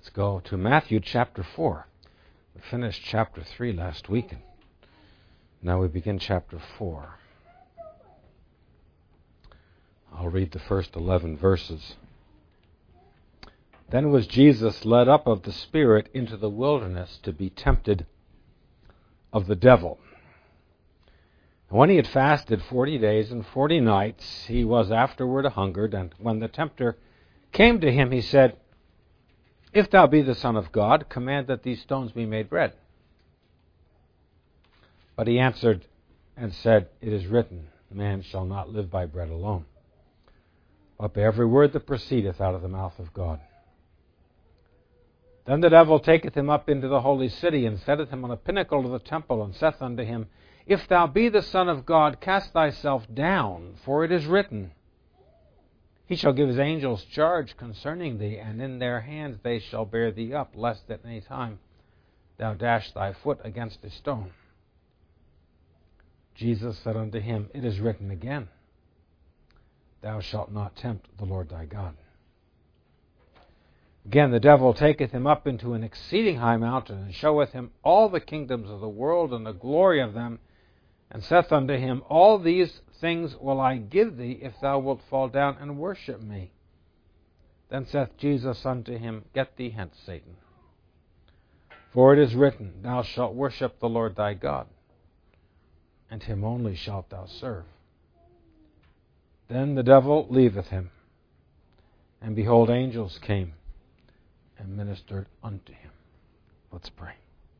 Let's go to Matthew chapter 4. We finished chapter 3 last week, and now we begin chapter 4. I'll read the first 11 verses. Then was Jesus led up of the Spirit into the wilderness to be tempted of the devil. And when he had fasted 40 days and 40 nights, he was afterward hungered. And when the tempter came to him, he said, If thou be the Son of God, command that these stones be made bread. But he answered and said, It is written, Man shall not live by bread alone, but by every word that proceedeth out of the mouth of God. Then the devil taketh him up into the holy city, and setteth him on a pinnacle of the temple, and saith unto him, If thou be the Son of God, cast thyself down, for it is written, He shall give his angels charge concerning thee, and in their hands they shall bear thee up, lest at any time thou dash thy foot against a stone. Jesus said unto him, It is written again, Thou shalt not tempt the Lord thy God. Again, the devil taketh him up into an exceeding high mountain, and showeth him all the kingdoms of the world and the glory of them, and saith unto him, All these things will I give thee, if thou wilt fall down and worship me. Then saith Jesus unto him, Get thee hence, Satan. For it is written, Thou shalt worship the Lord thy God, and him only shalt thou serve. Then the devil leaveth him, and behold, angels came and ministered unto him. Let's pray.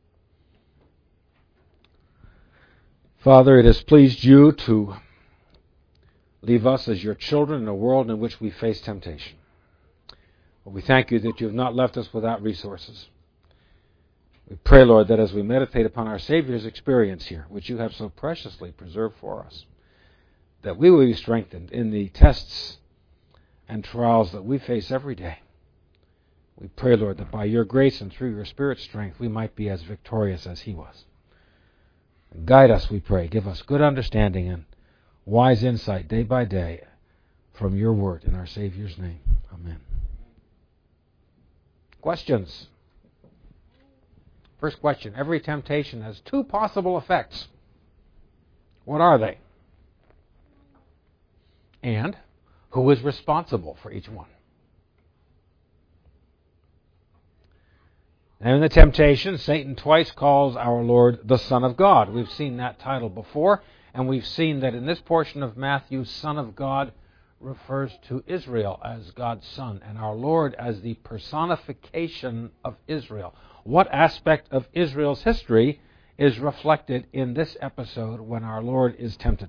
Father, it has pleased you to leave us as your children in a world in which we face temptation. But we thank you that you have not left us without resources. We pray, Lord, that as we meditate upon our Savior's experience here, which you have so preciously preserved for us, that we will be strengthened in the tests and trials that we face every day. We pray, Lord, that by your grace and through your Spirit's strength, we might be as victorious as he was. Guide us, we pray. Give us good understanding and wise insight day by day from your word in our Savior's name. Amen. Questions? First question. Every temptation has two possible effects. What are they? And who is responsible for each one? And in the temptation, Satan twice calls our Lord the Son of God. We've seen that title before, and we've seen that in this portion of Matthew, Son of God refers to Israel as God's Son, and our Lord as the personification of Israel. What aspect of Israel's history is reflected in this episode when our Lord is tempted?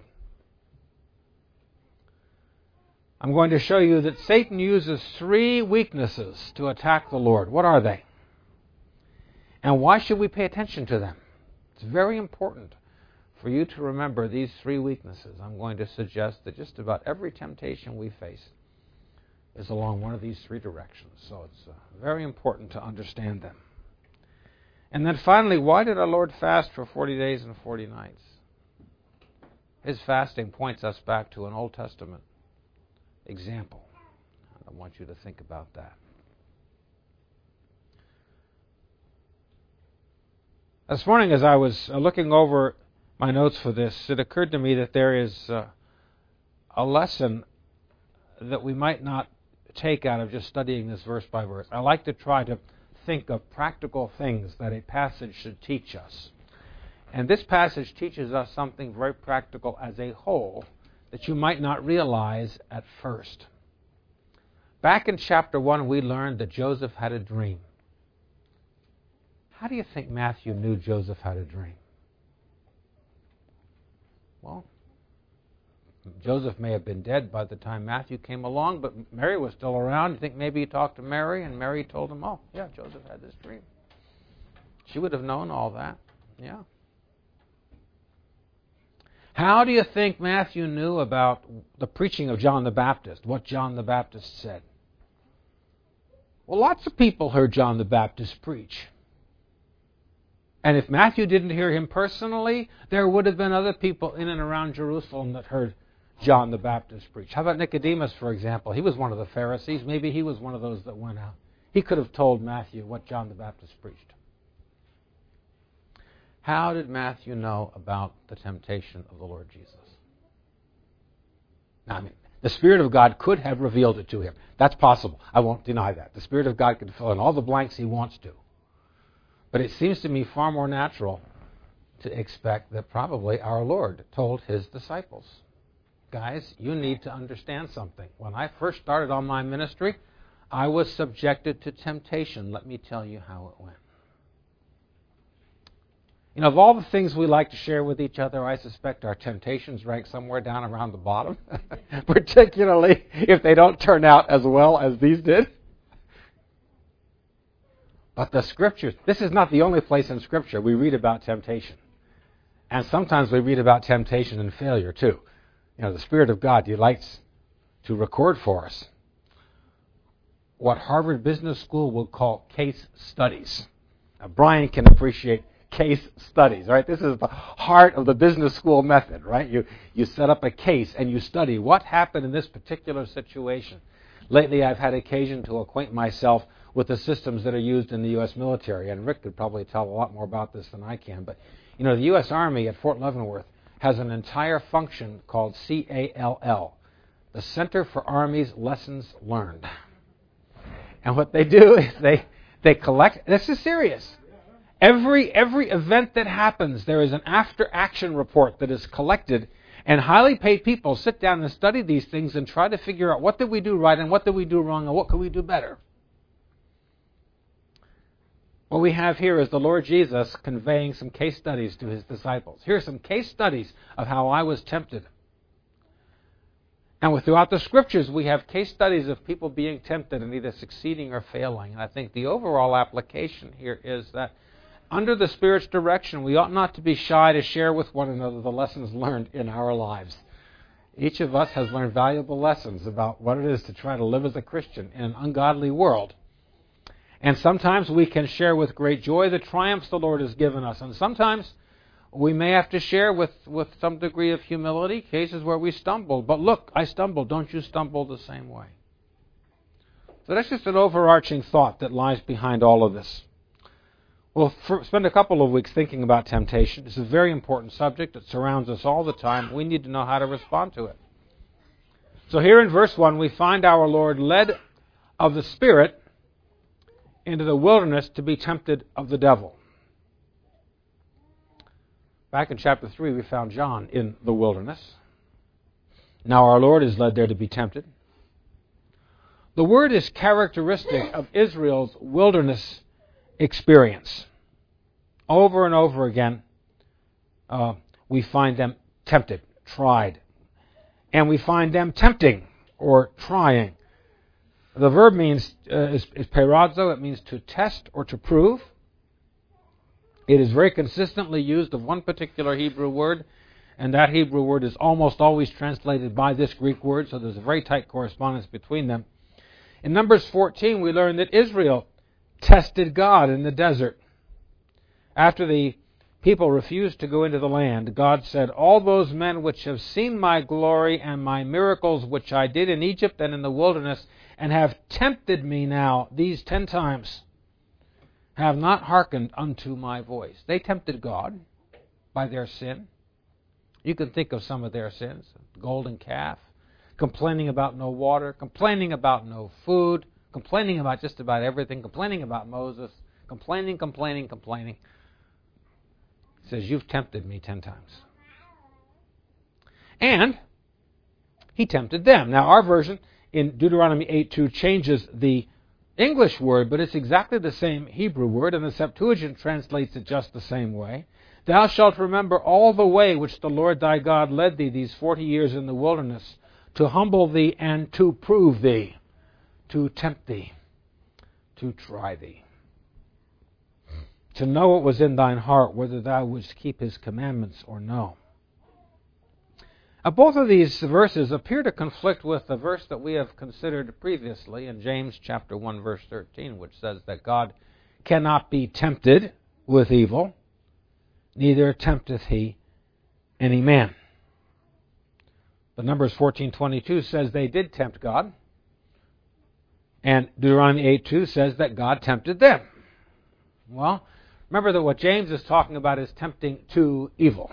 I'm going to show you that Satan uses three weaknesses to attack the Lord. What are they? And why should we pay attention to them? It's very important for you to remember these three weaknesses. I'm going to suggest that just about every temptation we face is along one of these three directions. So it's very important to understand them. And then finally, why did our Lord fast for 40 days and 40 nights? His fasting points us back to an Old Testament example. I want you to think about that. This morning, as I was looking over my notes for this, it occurred to me that there is a lesson that we might not take out of just studying this verse by verse. I like to try to think of practical things that a passage should teach us. And this passage teaches us something very practical as a whole that you might not realize at first. Back in chapter 1, we learned that Joseph had a dream. How do you think Matthew knew Joseph had a dream? Well, Joseph may have been dead by the time Matthew came along, but Mary was still around. You think maybe he talked to Mary, and Mary told him, oh, yeah, Joseph had this dream. She would have known all that. Yeah. How do you think Matthew knew about the preaching of John the Baptist, what John the Baptist said? Well, lots of people heard John the Baptist preach. And if Matthew didn't hear him personally, there would have been other people in and around Jerusalem that heard John the Baptist preach. How about Nicodemus, for example? He was one of the Pharisees. Maybe he was one of those that went out he could have told Matthew what John the Baptist preached. How did Matthew know about the temptation of the Lord Jesus? Now, the Spirit of God could have revealed it to him. That's possible. I won't deny that. The Spirit of God can fill in all the blanks he wants to. But it seems to me far more natural to expect that probably our Lord told his disciples, guys, you need to understand something. When I first started on my ministry, I was subjected to temptation. Let me tell you how it went. Of all the things we like to share with each other, I suspect our temptations rank somewhere down around the bottom, particularly if they don't turn out as well as these did. But the Scriptures, this is not the only place in Scripture we read about temptation. And sometimes we read about temptation and failure too. The Spirit of God delights to record for us what Harvard Business School will call case studies. Now, Brian can appreciate case studies, right? This is the heart of the business school method, right? You set up a case and you study what happened in this particular situation. Lately, I've had occasion to acquaint myself with the systems that are used in the U.S. military, and Rick could probably tell a lot more about this than I can, but the U.S. Army at Fort Leavenworth has an entire function called CALL, the Center for Army's Lessons Learned. And what they do is they collect, this is serious, every event that happens, there is an after-action report that is collected, and highly paid people sit down and study these things and try to figure out what did we do right and what did we do wrong and what could we do better. What we have here is the Lord Jesus conveying some case studies to his disciples. Here are some case studies of how I was tempted. And throughout the Scriptures, we have case studies of people being tempted and either succeeding or failing. And I think the overall application here is that under the Spirit's direction, we ought not to be shy to share with one another the lessons learned in our lives. Each of us has learned valuable lessons about what it is to try to live as a Christian in an ungodly world. And sometimes we can share with great joy the triumphs the Lord has given us. And sometimes we may have to share with some degree of humility cases where we stumbled. But look, I stumbled. Don't you stumble the same way. So that's just an overarching thought that lies behind all of this. We'll spend a couple of weeks thinking about temptation. It's a very important subject. It surrounds us all the time. We need to know how to respond to it. So here in verse 1, we find our Lord led of the Spirit into the wilderness to be tempted of the devil. Back in chapter 3, we found John in the wilderness. Now our Lord is led there to be tempted. The word is characteristic of Israel's wilderness experience. Over and over again, we find them tempted, tried. And we find them tempting or trying. The verb means is peirazo. It means to test or to prove. It is very consistently used of one particular Hebrew word, and that Hebrew word is almost always translated by this Greek word, so there's a very tight correspondence between them. In Numbers 14, we learn that Israel tested God in the desert. After the people refused to go into the land, God said, all those men which have seen my glory and my miracles which I did in Egypt and in the wilderness, and have tempted me now these 10 times, have not hearkened unto my voice. They tempted God by their sin. You can think of some of their sins. The golden calf, complaining about no water, complaining about no food, complaining about just about everything, complaining about Moses, complaining. He says, you've tempted me 10 times. And he tempted them. Now our version in Deuteronomy 8:2 changes the English word, but it's exactly the same Hebrew word, and the Septuagint translates it just the same way. Thou shalt remember all the way which the Lord thy God led thee these 40 years in the wilderness, to humble thee and to prove thee, to tempt thee, to try thee, to know what was in thine heart, whether thou wouldst keep his commandments or no. Both of these verses appear to conflict with the verse that we have considered previously in James chapter 1, verse 13, which says that God cannot be tempted with evil, neither tempteth he any man. But Numbers 14:22 says they did tempt God. And Deuteronomy 8:2 says that God tempted them. Well, remember that what James is talking about is tempting to evil.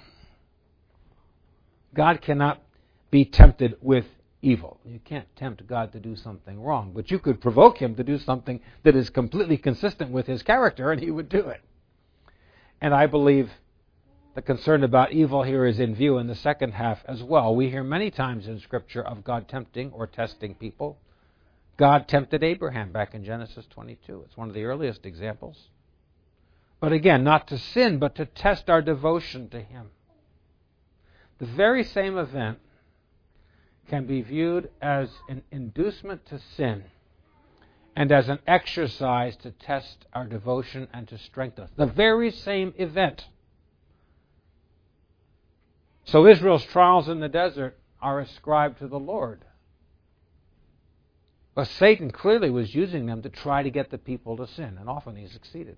God cannot be tempted with evil. You can't tempt God to do something wrong, but you could provoke him to do something that is completely consistent with his character, and he would do it. And I believe the concern about evil here is in view in the second half as well. We hear many times in Scripture of God tempting or testing people. God tempted Abraham back in Genesis 22. It's one of the earliest examples. But again, not to sin, but to test our devotion to him. The very same event can be viewed as an inducement to sin and as an exercise to test our devotion and to strengthen us. The very same event. So Israel's trials in the desert are ascribed to the Lord. But Satan clearly was using them to try to get the people to sin, and often he succeeded.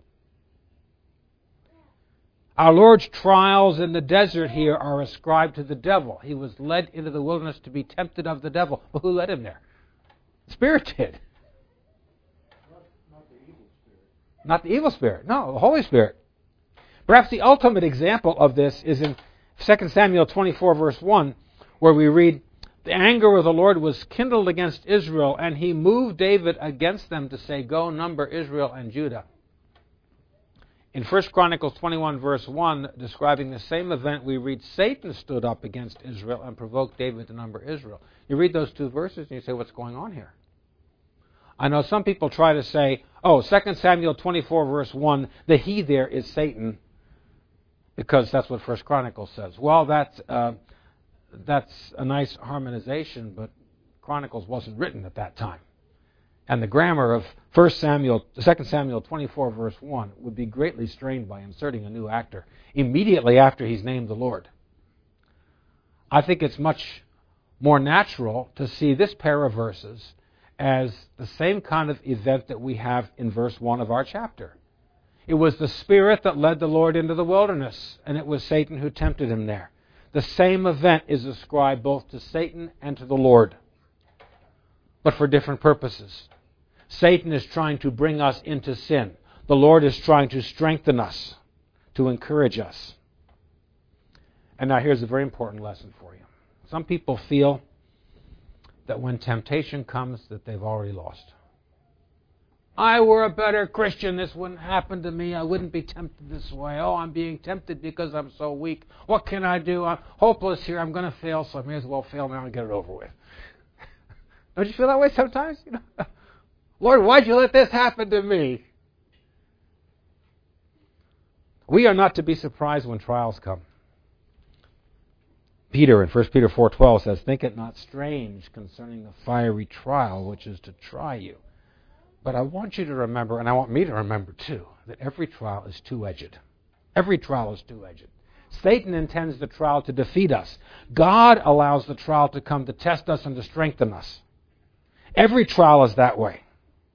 Our Lord's trials in the desert here are ascribed to the devil. He was led into the wilderness to be tempted of the devil. Well, who led him there? The Spirit did. Not the evil spirit. Not the evil spirit. No, the Holy Spirit. Perhaps the ultimate example of this is in 2 Samuel 24, verse 1, where we read, "The anger of the Lord was kindled against Israel, and he moved David against them to say, 'Go number Israel and Judah.'" In 1 Chronicles 21, verse 1, describing the same event, we read, "Satan stood up against Israel and provoked David to number Israel." You read those two verses and you say, what's going on here? I know some people try to say, 2 Samuel 24, verse 1, the he there is Satan, because that's what 1 Chronicles says. Well, that's a nice harmonization, but Chronicles wasn't written at that time. And the grammar of 2 Samuel 24, verse 1 would be greatly strained by inserting a new actor immediately after he's named the Lord. I think it's much more natural to see this pair of verses as the same kind of event that we have in verse 1 of our chapter. It was the Spirit that led the Lord into the wilderness, and it was Satan who tempted him there. The same event is ascribed both to Satan and to the Lord, but for different purposes. Satan is trying to bring us into sin. The Lord is trying to strengthen us, to encourage us. And now here's a very important lesson for you. Some people feel that when temptation comes that they've already lost. I were a better Christian, this wouldn't happen to me. I wouldn't be tempted this way. I'm being tempted because I'm so weak. What can I do? I'm hopeless here. I'm going to fail, so I may as well fail now and get it over with. Don't you feel that way sometimes? Lord, why'd you let this happen to me? We are not to be surprised when trials come. Peter in 1 Peter 4:12 says, "Think it not strange concerning the fiery trial which is to try you." But I want you to remember, and I want me to remember too, that every trial is two-edged. Every trial is two-edged. Satan intends the trial to defeat us. God allows the trial to come to test us and to strengthen us. Every trial is that way.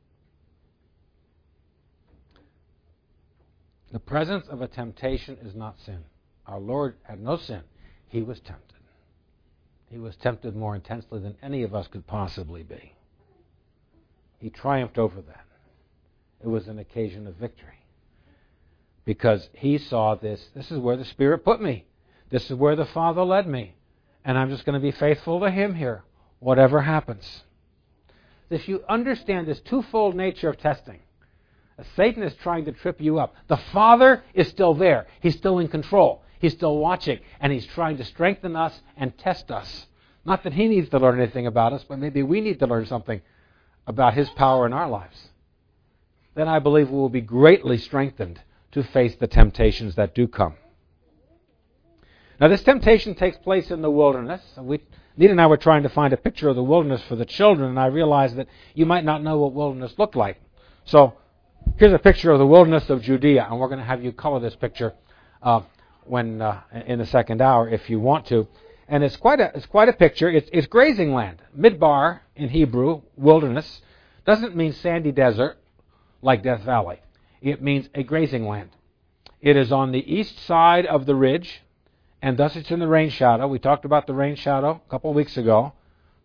The presence of a temptation is not sin. Our Lord had no sin. He was tempted. He was tempted more intensely than any of us could possibly be. He triumphed over that. It was an occasion of victory. Because he saw this is where the Spirit put me. This is where the Father led me. And I'm just going to be faithful to him here, whatever happens. If you understand this twofold nature of testing, Satan is trying to trip you up. The Father is still there. He's still in control. He's still watching. And he's trying to strengthen us and test us. Not that he needs to learn anything about us, but maybe we need to learn something about his power in our lives. Then I believe we will be greatly strengthened to face the temptations that do come. Now this temptation takes place in the wilderness. Nita and I were trying to find a picture of the wilderness for the children, and I realized that you might not know what wilderness looked like. So here's a picture of the wilderness of Judea, and we're going to have you color this picture in the second hour if you want to. And it's quite a picture. It's grazing land. Midbar in Hebrew, wilderness, doesn't mean sandy desert like Death Valley. It means a grazing land. It is on the east side of the ridge, and thus it's in the rain shadow. We talked about the rain shadow a couple of weeks ago.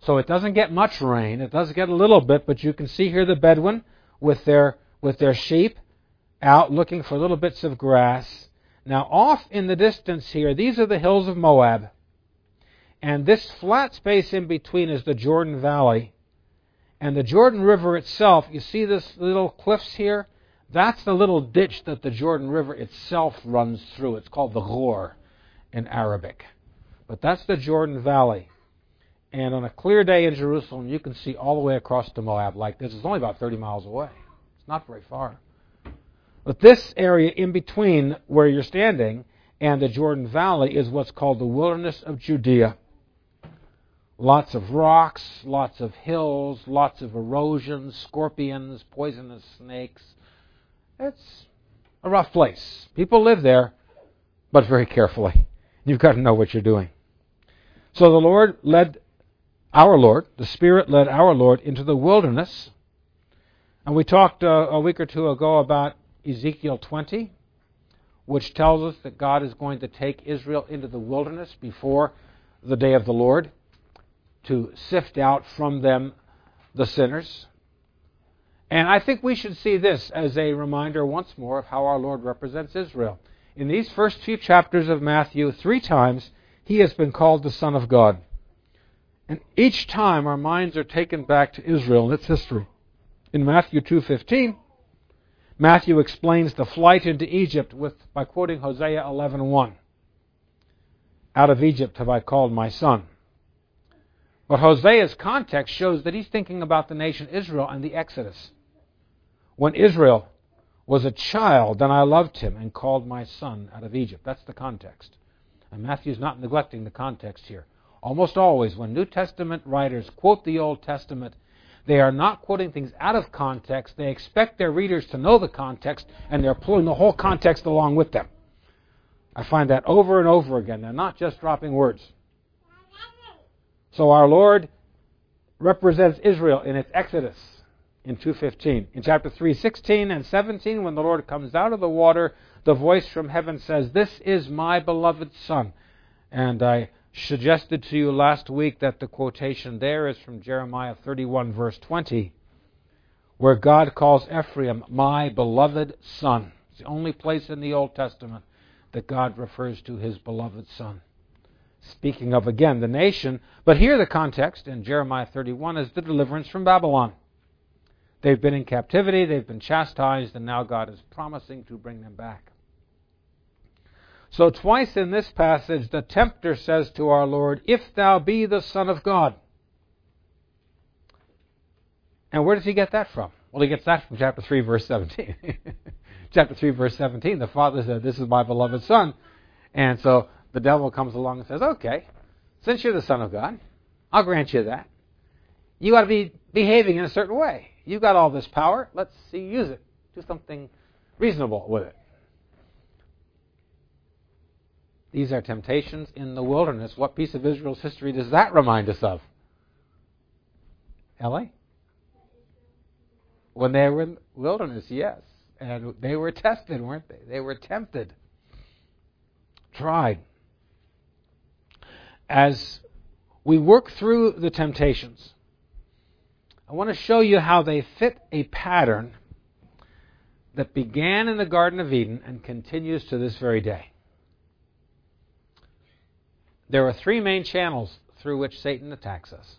So it doesn't get much rain. It does get a little bit, but you can see here the Bedouin with their sheep out looking for little bits of grass. Now off in the distance here, these are the hills of Moab. And this flat space in between is the Jordan Valley. And the Jordan River itself, you see this little cliffs here? That's the little ditch that the Jordan River itself runs through. It's called the Ghor in Arabic. But that's the Jordan Valley. And on a clear day in Jerusalem, you can see all the way across to Moab like this. It's only about 30 miles away. It's not very far. But this area in between where you're standing and the Jordan Valley is what's called the wilderness of Judea. Lots of rocks, lots of hills, lots of erosion, scorpions, poisonous snakes. It's a rough place. People live there, but very carefully. You've got to know what you're doing. So the Spirit led our Lord into the wilderness. And we talked a week or two ago about Ezekiel 20, which tells us that God is going to take Israel into the wilderness before the day of the Lord to sift out from them the sinners. And I think we should see this as a reminder once more of how our Lord represents Israel. In these first few chapters of Matthew, 3 times he has been called the Son of God. And each time our minds are taken back to Israel and its history. In Matthew 2:15, Matthew explains the flight into Egypt by quoting Hosea 11:1. Out of Egypt have I called my son. But Hosea's context shows that he's thinking about the nation Israel and the Exodus. When Israel was a child, then I loved him and called my son out of Egypt. That's the context. And Matthew's not neglecting the context here. Almost always, when New Testament writers quote the Old Testament, they are not quoting things out of context. They expect their readers to know the context, and they're pulling the whole context along with them. I find that over and over again. They're not just dropping words. So our Lord represents Israel in its Exodus in 2:15. In chapter 3:16 and 17, when the Lord comes out of the water, the voice from heaven says, "This is my beloved Son." And I suggested to you last week that the quotation there is from Jeremiah 31, verse 20, where God calls Ephraim my beloved son. It's the only place in the Old Testament that God refers to his beloved son. Speaking of, again, the nation, but here the context in Jeremiah 31 is the deliverance from Babylon. They've been in captivity, they've been chastised, and now God is promising to bring them back. So twice in this passage, the tempter says to our Lord, "If thou be the Son of God." And where does he get that from? Well, he gets that from chapter 3, verse 17. Chapter 3, verse 17, the Father said, "This is my beloved Son." And so the devil comes along and says, "Okay, since you're the Son of God, I'll grant you that. You ought to be behaving in a certain way. You've got all this power. Let's see you use it. Do something reasonable with it." These are temptations in the wilderness. What piece of Israel's history does that remind us of? Ellie? When they were in the wilderness, yes. And they were tested, weren't they? They were tempted. Tried. As we work through the temptations, I want to show you how they fit a pattern that began in the Garden of Eden and continues to this very day. There are 3 main channels through which Satan attacks us.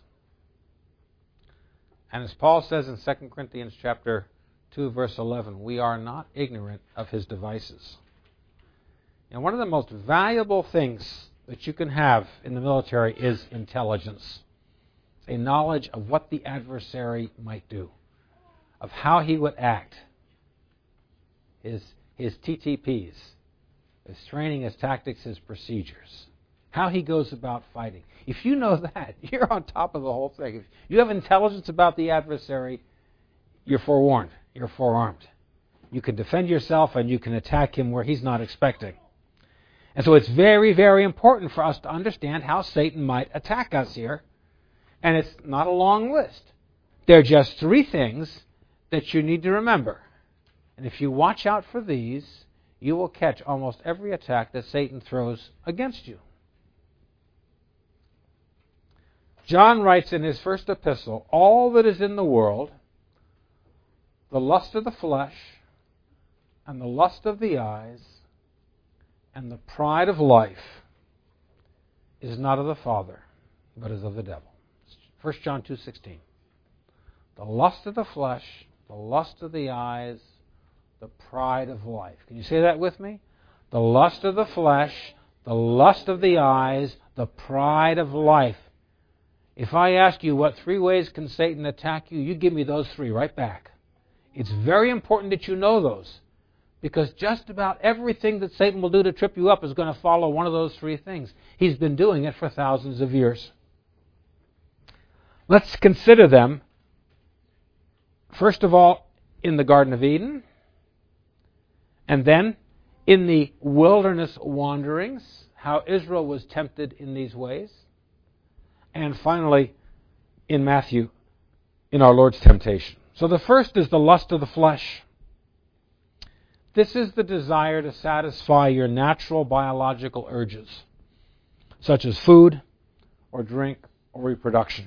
And as Paul says in 2 Corinthians chapter 2, verse 11, we are not ignorant of his devices. And one of the most valuable things that you can have in the military is intelligence. A knowledge of what the adversary might do, of how he would act, his TTPs, his training, his tactics, his procedures, how he goes about fighting. If you know that, you're on top of the whole thing. If you have intelligence about the adversary, you're forewarned, you're forearmed. You can defend yourself and you can attack him where he's not expecting. And so it's very, very important for us to understand how Satan might attack us here. And it's not a long list. There are just 3 things that you need to remember. And if you watch out for these, you will catch almost every attack that Satan throws against you. John writes in his first epistle, all that is in the world, the lust of the flesh, and the lust of the eyes, and the pride of life, is not of the Father, but is of the devil. 1 John 2:16. The lust of the flesh, the lust of the eyes, the pride of life. Can you say that with me? The lust of the flesh, the lust of the eyes, the pride of life. If I ask you what 3 ways can Satan attack you, you give me those 3 right back. It's very important that you know those, because just about everything that Satan will do to trip you up is going to follow one of those 3 things. He's been doing it for thousands of years. Let's consider them. First of all, in the Garden of Eden, and then in the wilderness wanderings, how Israel was tempted in these ways, and finally in Matthew, in our Lord's temptation. So the first is the lust of the flesh. This is the desire to satisfy your natural biological urges, such as food or drink or reproduction.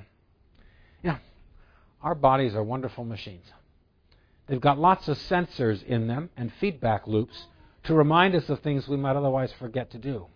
Our bodies are wonderful machines. They've got lots of sensors in them and feedback loops to remind us of things we might otherwise forget to do.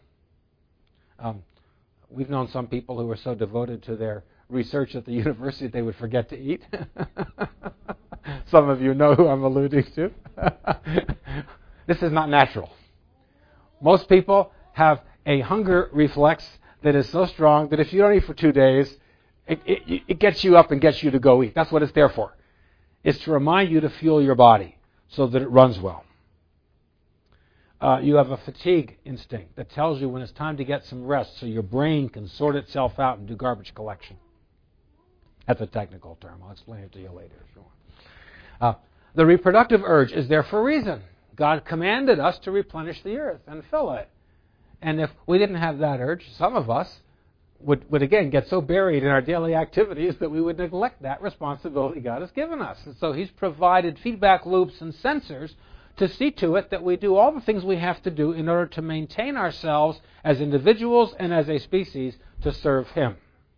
We've known some people who were so devoted to their research at the university they would forget to eat. Some of you know who I'm alluding to. This is not natural. Most people have a hunger reflex that is so strong that if you don't eat for 2 days, it gets you up and gets you to go eat. That's what it's there for. It's to remind you to fuel your body so that it runs well. You have a fatigue instinct that tells you when it's time to get some rest so your brain can sort itself out and do garbage collection. That's a technical term. I'll explain it to you later if you want. The reproductive urge is there for a reason. God commanded us to replenish the earth and fill it. And if we didn't have that urge, some of us would again get so buried in our daily activities that we would neglect that responsibility God has given us. And so He's provided feedback loops and sensors to see to it that we do all the things we have to do in order to maintain ourselves as individuals and as a species to serve Him.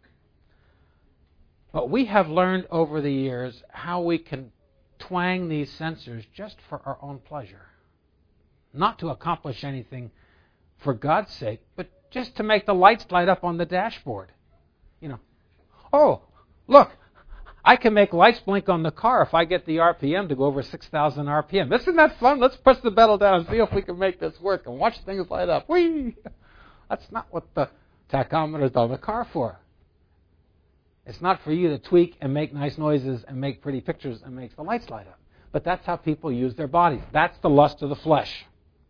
But we have learned over the years how we can twang these sensors just for our own pleasure. Not to accomplish anything for God's sake, but just to make the lights light up on the dashboard. Oh, look, I can make lights blink on the car if I get the RPM to go over 6,000 RPM. Isn't that fun? Let's press the pedal down and see if we can make this work and watch things light up. Whee! That's not what the tachometer is on the car for. It's not for you to tweak and make nice noises and make pretty pictures and make the lights light up. But that's how people use their bodies. That's the lust of the flesh.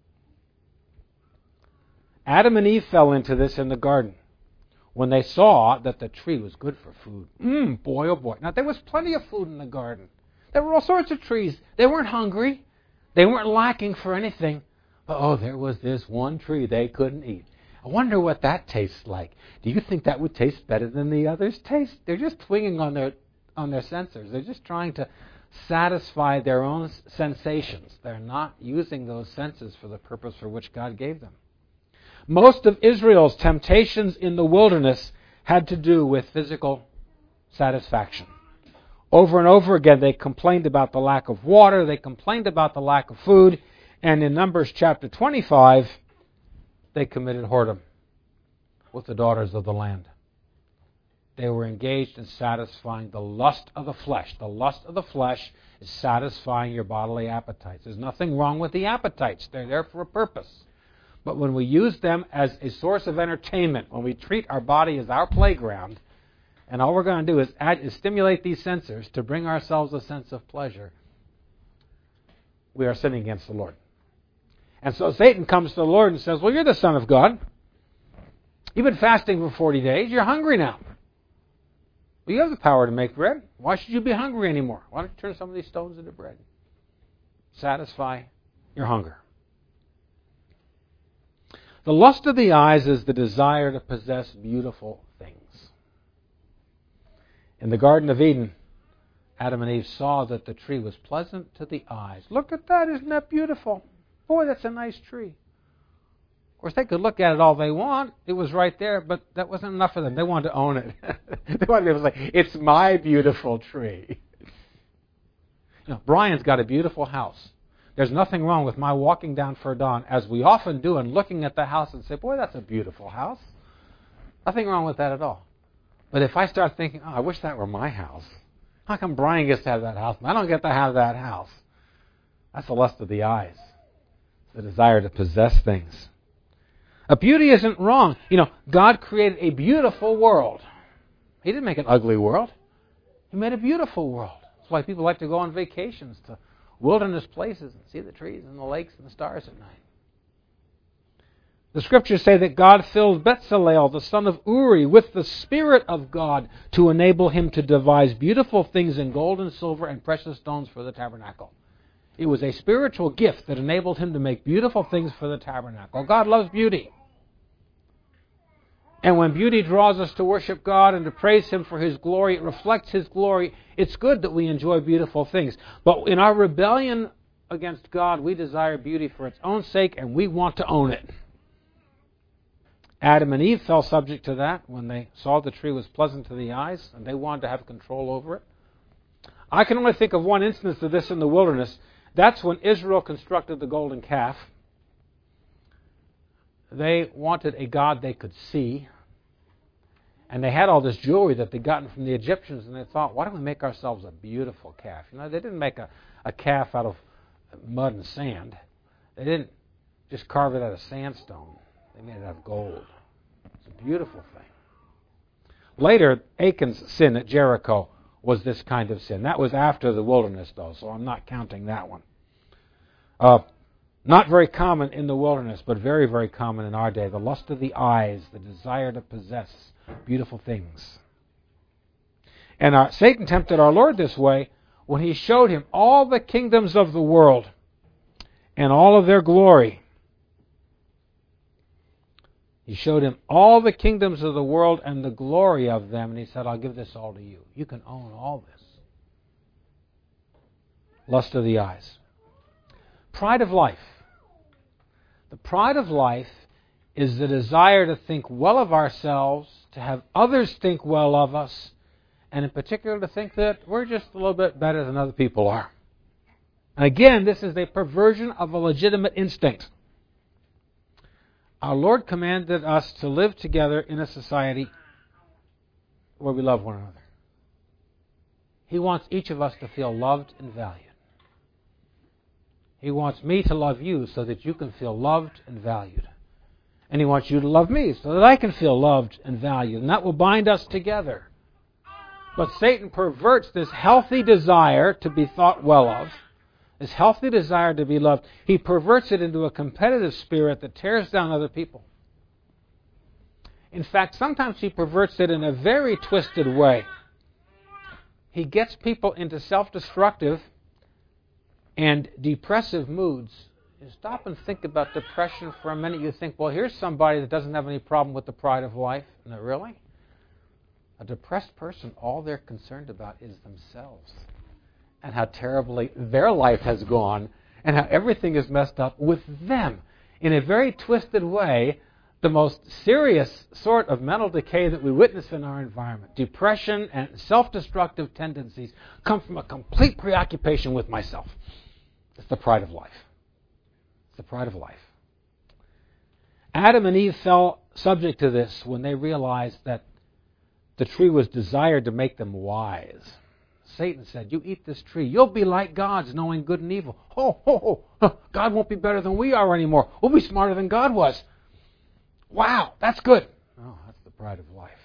Adam and Eve fell into this in the garden when they saw that the tree was good for food. Boy, oh boy. Now, there was plenty of food in the garden. There were all sorts of trees. They weren't hungry. They weren't lacking for anything. But, there was this one tree they couldn't eat. I wonder what that tastes like. Do you think that would taste better than the others taste? They're just twinging on their sensors. They're just trying to satisfy their own sensations. They're not using those senses for the purpose for which God gave them. Most of Israel's temptations in the wilderness had to do with physical satisfaction. Over and over again, they complained about the lack of water, they complained about the lack of food, and in Numbers chapter 25, they committed whoredom with the daughters of the land. They were engaged in satisfying the lust of the flesh. The lust of the flesh is satisfying your bodily appetites. There's nothing wrong with the appetites. They're there for a purpose. But when we use them as a source of entertainment, when we treat our body as our playground, and all we're going to do is stimulate these sensors to bring ourselves a sense of pleasure, we are sinning against the Lord. And so Satan comes to the Lord and says, well, you're the Son of God. You've been fasting for 40 days. You're hungry now. Well, you have the power to make bread. Why should you be hungry anymore? Why don't you turn some of these stones into bread? Satisfy your hunger. The lust of the eyes is the desire to possess beautiful things. In the Garden of Eden, Adam and Eve saw that the tree was pleasant to the eyes. Look at that, isn't that beautiful? Boy, that's a nice tree. course, they could look at it all they want. It was right there, but that wasn't enough for them. They wanted to own it. They wanted to be able to say, it's my beautiful tree. Brian's got a beautiful house. There's nothing wrong with my walking down Verdun, as we often do, and looking at the house and say, boy, that's a beautiful house. Nothing wrong with that at all. But if I start thinking, I wish that were my house. How come Brian gets to have that house and I don't get to have that house? That's the lust of the eyes. It's the desire to possess things. Beauty isn't wrong. God created a beautiful world. He didn't make an ugly world. He made a beautiful world. That's why people like to go on vacations to wilderness places and see the trees and the lakes and the stars at night. The Scriptures say that God filled Bezalel, the son of Uri, with the Spirit of God to enable him to devise beautiful things in gold and silver and precious stones for the tabernacle. It was a spiritual gift that enabled him to make beautiful things for the tabernacle. God loves beauty. And when beauty draws us to worship God and to praise Him for His glory, it reflects His glory. It's good that we enjoy beautiful things. But in our rebellion against God, we desire beauty for its own sake, and we want to own it. Adam and Eve fell subject to that when they saw the tree was pleasant to the eyes, and they wanted to have control over it. I can only think of one instance of this in the wilderness. That's when Israel constructed the golden calf. They wanted a God they could see. And they had all this jewelry that they'd gotten from the Egyptians, and they thought, why don't we make ourselves a beautiful calf? They didn't make a calf out of mud and sand. They didn't just carve it out of sandstone. They made it out of gold. It's a beautiful thing. Later, Achan's sin at Jericho was this kind of sin. That was after the wilderness, though, so I'm not counting that one. Not very common in the wilderness, but very, very common in our day. The lust of the eyes, the desire to possess beautiful things. And Satan tempted our Lord this way when he showed him all the kingdoms of the world and all of their glory. He showed him all the kingdoms of the world and the glory of them, and he said, I'll give this all to you. You can own all this. Lust of the eyes. Pride of life. The pride of life is the desire to think well of ourselves, to have others think well of us, and in particular to think that we're just a little bit better than other people are. And again, this is a perversion of a legitimate instinct. Our Lord commanded us to live together in a society where we love one another. He wants each of us to feel loved and valued. He wants me to love you so that you can feel loved and valued. And He wants you to love me so that I can feel loved and valued. And that will bind us together. But Satan perverts this healthy desire to be thought well of, this healthy desire to be loved. He perverts it into a competitive spirit that tears down other people. In fact, sometimes he perverts it in a very twisted way. He gets people into self-destructive and depressive moods. You stop and think about depression for a minute. You think, well, here's somebody that doesn't have any problem with the pride of life. No, really? A depressed person, all they're concerned about is themselves and how terribly their life has gone and how everything is messed up with them. In a very twisted way, the most serious sort of mental decay that we witness in our environment, depression and self-destructive tendencies, come from a complete preoccupation with myself. It's the pride of life. It's the pride of life. Adam and Eve fell subject to this when they realized that the tree was desired to make them wise. Satan said, you eat this tree, you'll be like gods, knowing good and evil. God won't be better than we are anymore. We'll be smarter than God was. Wow, that's good. Oh, that's the pride of life.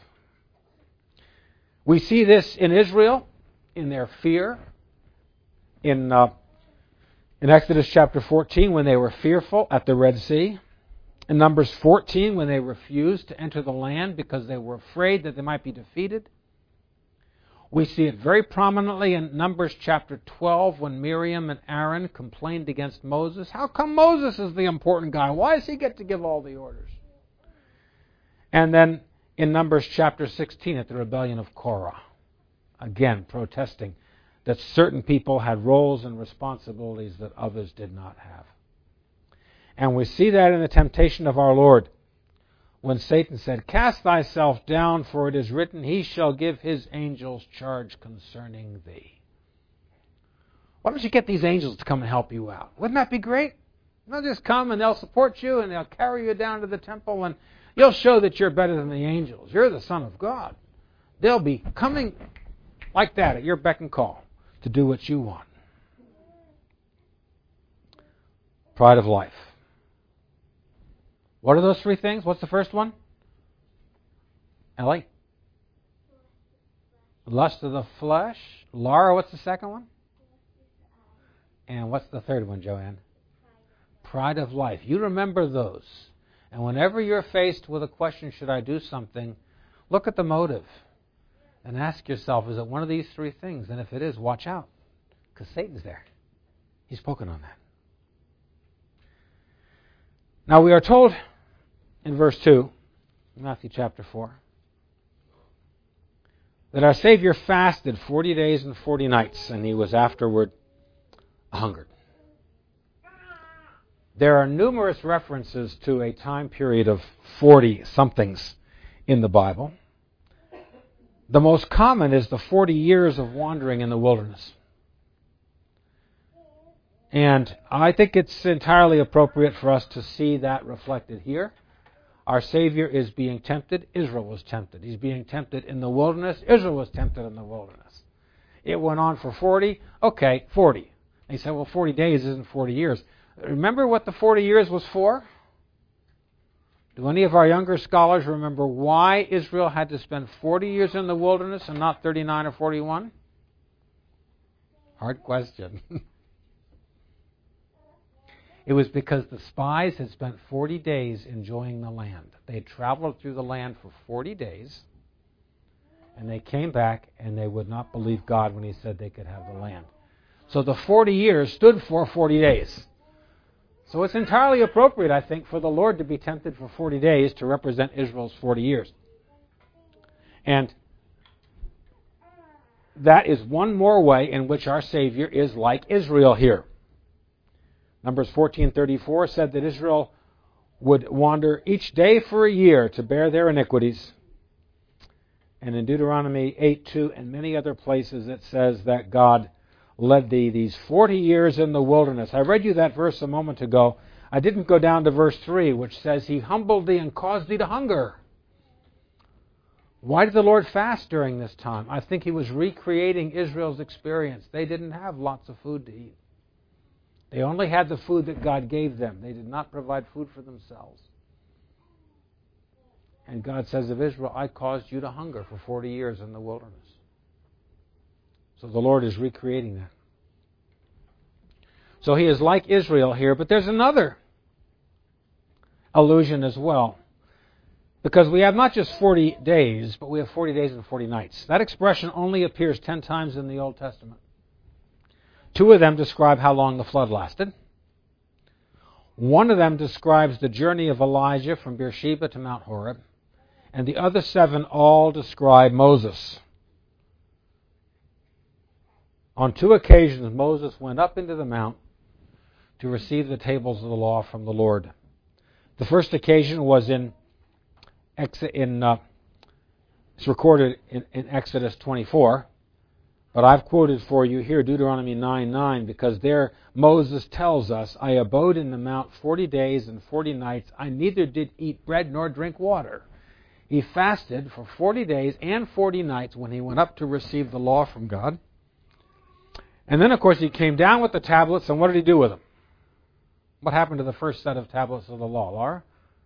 We see this in Israel, in their fear. In Exodus chapter 14, when they were fearful at the Red Sea. In Numbers 14, when they refused to enter the land because they were afraid that they might be defeated. We see it very prominently in Numbers chapter 12, when Miriam and Aaron complained against Moses. How come Moses is the important guy? Why does he get to give all the orders? And then in Numbers chapter 16, at the rebellion of Korah, again protesting that certain people had roles and responsibilities that others did not have. And we see that in the temptation of our Lord, when Satan said, "Cast thyself down, for it is written, He shall give His angels charge concerning thee." Why don't you get these angels to come and help you out? Wouldn't that be great? They'll just come and they'll support you and they'll carry you down to the temple and you'll show that you're better than the angels. You're the Son of God. They'll be coming like that at your beck and call to do what you want. Pride of life. What are those three things? What's the first one? Ellie? Lust of the flesh. Laura, what's the second one? And what's the third one, Joanne? Pride of life. You remember those. And whenever you're faced with a question, should I do something, look at the motive and ask yourself, is it one of these three things? And if it is, watch out, because Satan's there. He's spoken on that. Now we are told in verse 2, Matthew chapter 4, that our Savior fasted 40 days and 40 nights, and He was afterward hungered. There are numerous references to a time period of 40-somethings in the Bible. The most common is the 40 years of wandering in the wilderness. And I think it's entirely appropriate for us to see that reflected here. Our Savior is being tempted. Israel was tempted. He's being tempted in the wilderness. Israel was tempted in the wilderness. It went on for 40. Okay, 40. They said, well, 40 days isn't 40 years. Remember what the 40 years was for? Do any of our younger scholars remember why Israel had to spend 40 years in the wilderness and not 39 or 41? Hard question. It was because the spies had spent 40 days enjoying the land. They had traveled through the land for 40 days, and they came back and they would not believe God when He said they could have the land. So the 40 years stood for 40 days. So it's entirely appropriate, I think, for the Lord to be tempted for 40 days to represent Israel's 40 years. And that is one more way in which our Savior is like Israel here. Numbers 14:34 said that Israel would wander each day for a year to bear their iniquities. And in Deuteronomy 8:2 and many other places it says that God led thee these 40 years in the wilderness. I read you that verse a moment ago. I didn't go down to verse 3, which says, He humbled thee and caused thee to hunger. Why did the Lord fast during this time? I think He was recreating Israel's experience. They didn't have lots of food to eat. They only had the food that God gave them. They did not provide food for themselves. And God says of Israel, I caused you to hunger for 40 years in the wilderness. So the Lord is recreating that. So He is like Israel here, but there's another allusion as well. Because we have not just 40 days, but we have 40 days and 40 nights. That expression only appears 10 times in the Old Testament. 2 of them describe how long the flood lasted. 1 of them describes the journey of Elijah from Beersheba to Mount Horeb. And the other 7 all describe Moses. On 2 occasions, Moses went up into the mount to receive the tables of the law from the Lord. The first occasion was it's recorded in Exodus 24, but I've quoted for you here Deuteronomy 9:9, because there Moses tells us, I abode in the mount 40 days and 40 nights. I neither did eat bread nor drink water. He fasted for 40 days and 40 nights when he went up to receive the law from God. And then, of course, he came down with the tablets, and what did he do with them? What happened to the first set of tablets of the law, Laura?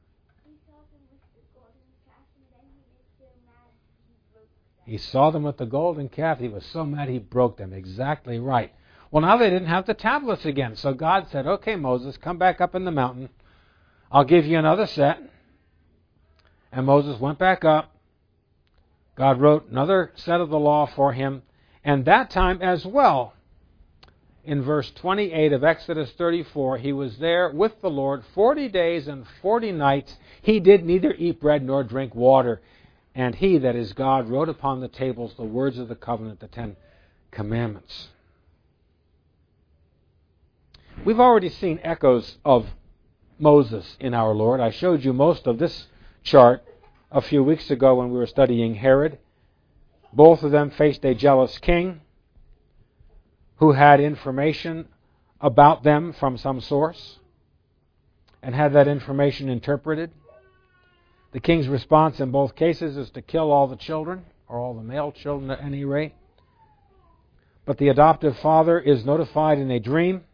He saw them with the golden calf. He was so mad he broke them. Exactly right. Well, now they didn't have the tablets again. So God said, okay, Moses, come back up in the mountain. I'll give you another set. And Moses went back up. God wrote another set of the law for him. And that time as well, in verse 28 of Exodus 34, he was there with the Lord 40 days and 40 nights. He did neither eat bread nor drink water. And He, that is God, wrote upon the tables the words of the covenant, the 10 Commandments. We've already seen echoes of Moses in our Lord. I showed you most of this chart a few weeks ago when we were studying Herod. Both of them faced a jealous king who had information about them from some source and had that information interpreted. The king's response in both cases is to kill all the children, or all the male children at any rate. But the adoptive father is notified in a dream,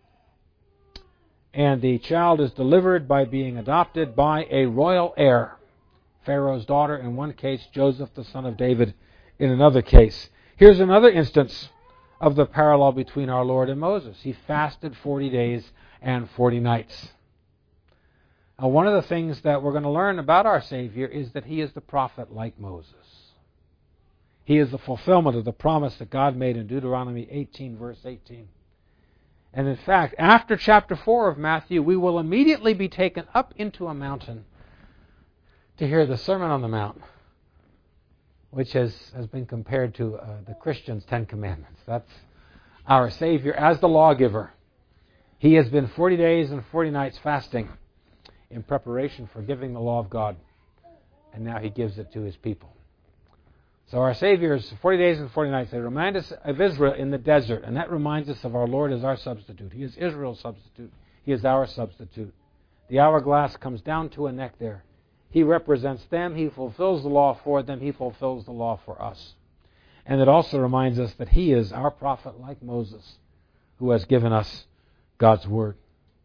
and the child is delivered by being adopted by a royal heir, Pharaoh's daughter in one case, Joseph the son of David in another case. Here's another instance of the parallel between our Lord and Moses. He fasted 40 days and 40 nights. Now, one of the things that we're going to learn about our Savior is that He is the prophet like Moses. He is the fulfillment of the promise that God made in Deuteronomy 18, verse 18. And in fact, after chapter 4 of Matthew, we will immediately be taken up into a mountain to hear the Sermon on the Mount, which has been compared to the Christians' 10 Commandments. That's our Savior as the lawgiver. He has been 40 days and 40 nights fasting in preparation for giving the law of God, and now He gives it to His people. So our Savior is 40 days and 40 nights. They remind us of Israel in the desert, and that reminds us of our Lord as our substitute. He is Israel's substitute. He is our substitute. The hourglass comes down to a neck there. He represents them. He fulfills the law for them. He fulfills the law for us. And it also reminds us that He is our prophet like Moses, who has given us God's Word.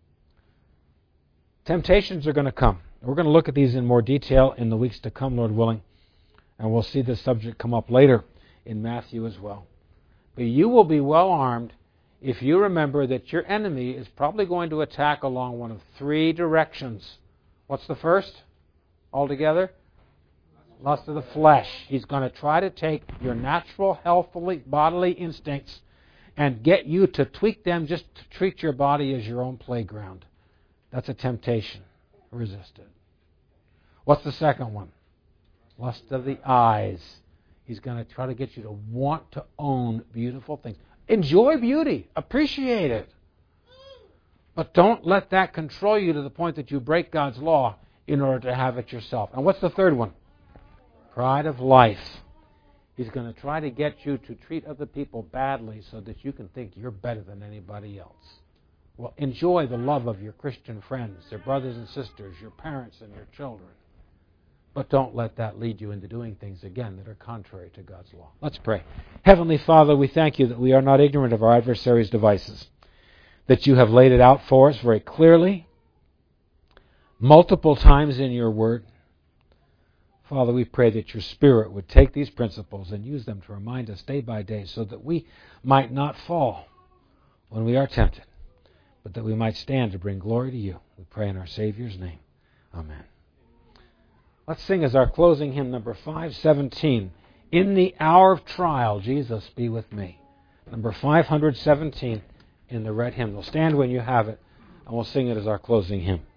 Temptations are going to come. We're going to look at these in more detail in the weeks to come, Lord willing. And we'll see this subject come up later in Matthew as well. But you will be well armed if you remember that your enemy is probably going to attack along one of three directions. What's the first? Altogether? Lust of the flesh. He's going to try to take your natural, healthy, bodily instincts and get you to tweak them just to treat your body as your own playground. That's a temptation. Resist it. What's the second one? Lust of the eyes. He's going to try to get you to want to own beautiful things. Enjoy beauty. Appreciate it. But don't let that control you to the point that you break God's law in order to have it yourself. And what's the third one? Pride of life. He's going to try to get you to treat other people badly so that you can think you're better than anybody else. Well, enjoy the love of your Christian friends, their brothers and sisters, your parents and your children. But don't let that lead you into doing things, again, that are contrary to God's law. Let's pray. Heavenly Father, we thank You that we are not ignorant of our adversary's devices, that You have laid it out for us very clearly, multiple times in Your Word. Father, we pray that Your Spirit would take these principles and use them to remind us day by day so that we might not fall when we are tempted, but that we might stand to bring glory to You. We pray in our Savior's name. Amen. Let's sing as our closing hymn, number 517. In the hour of trial, Jesus be with me. Number 517 in the red hymnal. Stand when you have it, and we'll sing it as our closing hymn.